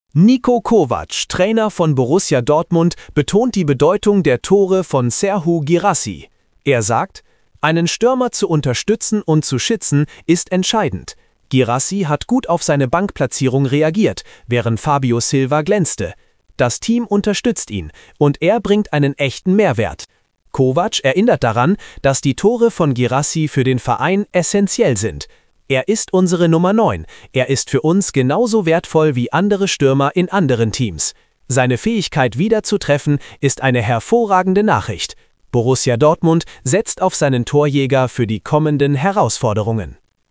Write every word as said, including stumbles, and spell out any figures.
Niko Kovac, Trainer von Borussia Dortmund, betont die Bedeutung der Tore von Serhou Guirassy. Er sagt: Einen Stürmer zu unterstützen und zu schützen ist entscheidend. Guirassy hat gut auf seine Bankplatzierung reagiert, während Fabio Silva glänzte. Das Team unterstützt ihn und er bringt einen echten Mehrwert. Kovac erinnert daran, dass die Tore von Guirassy für den Verein essentiell sind. Er ist unsere Nummer neun. Er ist für uns genauso wertvoll wie andere Stürmer in anderen Teams. Seine Fähigkeit, wieder zu treffen, ist eine hervorragende Nachricht. Borussia Dortmund setzt auf seinen Torjäger für die kommenden Herausforderungen.